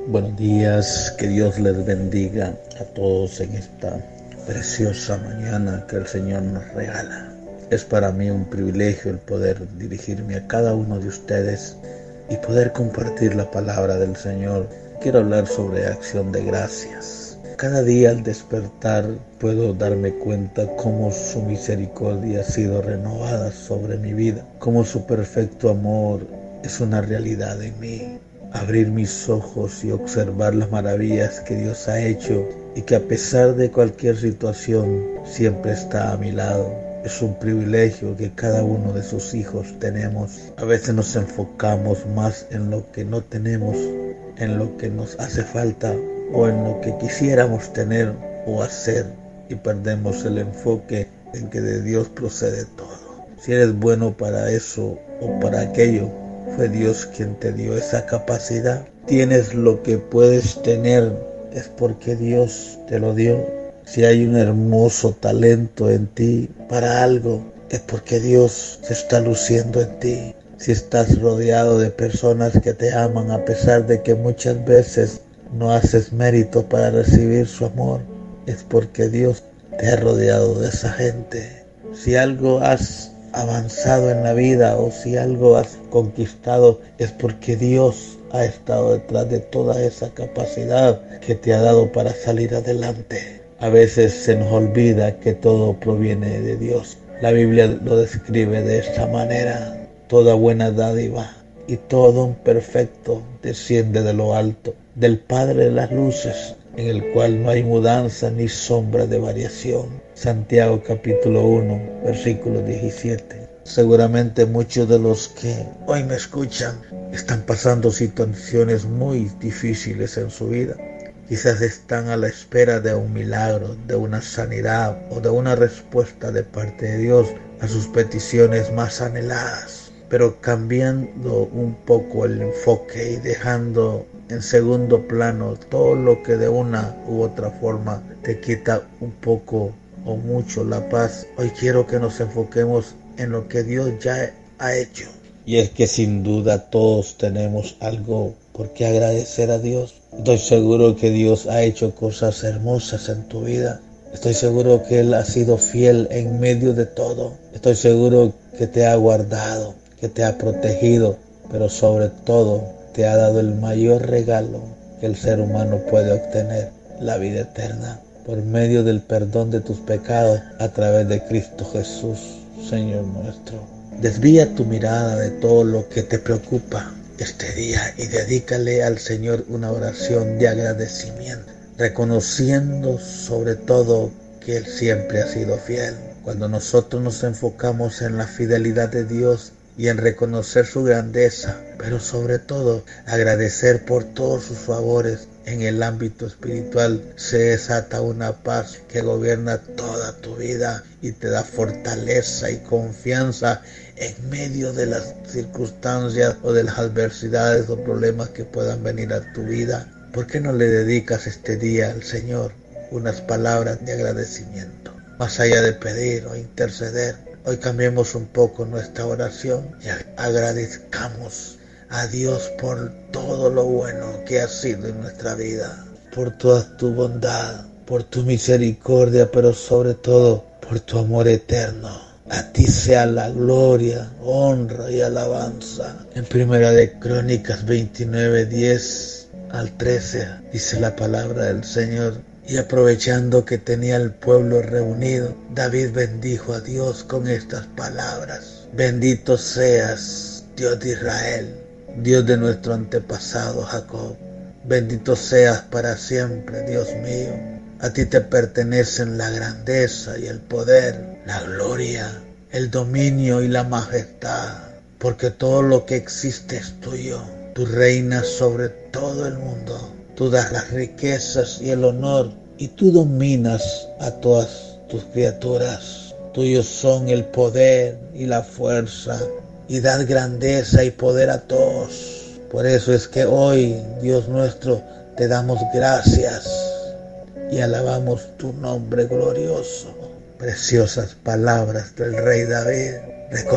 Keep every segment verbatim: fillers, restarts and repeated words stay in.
Buenos días, que Dios les bendiga a todos en esta preciosa mañana que el Señor nos regala. Es para mí un privilegio el poder dirigirme a cada uno de ustedes y poder compartir la palabra del Señor. Quiero hablar sobre acción de gracias. Cada día al despertar puedo darme cuenta cómo su misericordia ha sido renovada sobre mi vida, cómo su perfecto amor es una realidad en mí. Abrir mis ojos y observar las maravillas que Dios ha hecho y que a pesar de cualquier situación siempre está a mi lado. Es un privilegio que cada uno de sus hijos tenemos. A veces nos enfocamos más en lo que no tenemos, en lo que nos hace falta o en lo que quisiéramos tener o hacer y perdemos el enfoque en que de Dios procede todo. Si eres bueno para eso o para aquello, fue Dios quien te dio esa capacidad. Tienes lo que puedes tener, es porque Dios te lo dio. Si hay un hermoso talento en ti para algo, es porque Dios se está luciendo en ti. Si estás rodeado de personas que te aman a pesar de que muchas veces no haces mérito para recibir su amor, es porque Dios te ha rodeado de esa gente. Si algo has avanzado en la vida o si algo has conquistado, es porque Dios ha estado detrás de toda esa capacidad que te ha dado para salir adelante. A veces se nos olvida que todo proviene de Dios. La Biblia lo describe de esta manera: toda buena dádiva y todo don perfecto desciende de lo alto, del Padre de las luces, en el cual no hay mudanza ni sombra de variación. Santiago capítulo uno, versículo diecisiete. Seguramente muchos de los que hoy me escuchan están pasando situaciones muy difíciles en su vida. Quizás están a la espera de un milagro, de una sanidad o de una respuesta de parte de Dios a sus peticiones más anheladas. Pero cambiando un poco el enfoque y dejando en segundo plano todo lo que de una u otra forma te quita un poco o mucho la paz, hoy quiero que nos enfoquemos en lo que Dios ya ha hecho. Y es que sin duda todos tenemos algo por qué agradecer a Dios. Estoy seguro que Dios ha hecho cosas hermosas en tu vida. Estoy seguro que Él ha sido fiel en medio de todo. Estoy seguro que te ha guardado, que te ha protegido, pero sobre todo te ha dado el mayor regalo que el ser humano puede obtener: la vida eterna, por medio del perdón de tus pecados a través de Cristo Jesús, Señor nuestro. Desvía tu mirada de todo lo que te preocupa este día y dedícale al Señor una oración de agradecimiento, reconociendo sobre todo que Él siempre ha sido fiel. Cuando nosotros nos enfocamos en la fidelidad de Dios y en reconocer su grandeza, pero sobre todo agradecer por todos sus favores en el ámbito espiritual, se desata una paz que gobierna toda tu vida y te da fortaleza y confianza en medio de las circunstancias o de las adversidades o problemas que puedan venir a tu vida. ¿Por qué no le dedicas este día al Señor unas palabras de agradecimiento? Más allá de pedir o interceder, hoy cambiemos un poco nuestra oración y agradezcamos a Dios por todo lo bueno que ha sido en nuestra vida, por toda tu bondad, por tu misericordia, pero sobre todo por tu amor eterno. A ti sea la gloria, honra y alabanza. En Primera de Crónicas veintinueve, diez al trece dice la palabra del Señor: y aprovechando que tenía el pueblo reunido, David bendijo a Dios con estas palabras: bendito seas, Dios de Israel, Dios de nuestro antepasado Jacob. Bendito seas para siempre, Dios mío. A ti te pertenecen la grandeza y el poder, la gloria, el dominio y la majestad, porque todo lo que existe es tuyo. Tú reinas sobre todo el mundo. Tú das las riquezas y el honor, y tú dominas a todas tus criaturas. Tuyos son el poder y la fuerza, y das grandeza y poder a todos. Por eso es que hoy, Dios nuestro, te damos gracias y alabamos tu nombre glorioso. Preciosas palabras del rey David,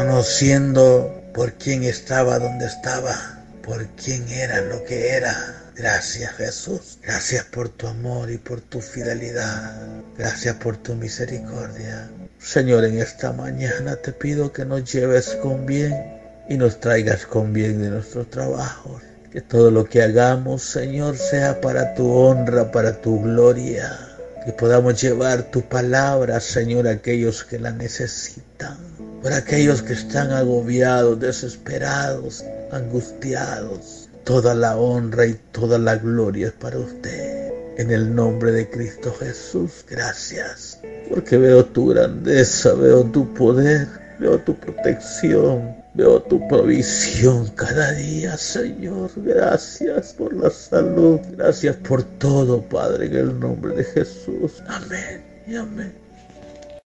reconociendo por quién estaba donde estaba, por quién era lo que era. Gracias, Jesús. Gracias por tu amor y por tu fidelidad. Gracias por tu misericordia. Señor, en esta mañana te pido que nos lleves con bien y nos traigas con bien de nuestros trabajos. Que todo lo que hagamos, Señor, sea para tu honra, para tu gloria. Que podamos llevar tu palabra, Señor, a aquellos que la necesitan. Por aquellos que están agobiados, desesperados, angustiados. Toda la honra y toda la gloria es para usted. En el nombre de Cristo Jesús, gracias. Porque veo tu grandeza, veo tu poder, veo tu protección, veo tu provisión cada día, Señor. Gracias por la salud, gracias por todo, Padre, en el nombre de Jesús. Amén y amén.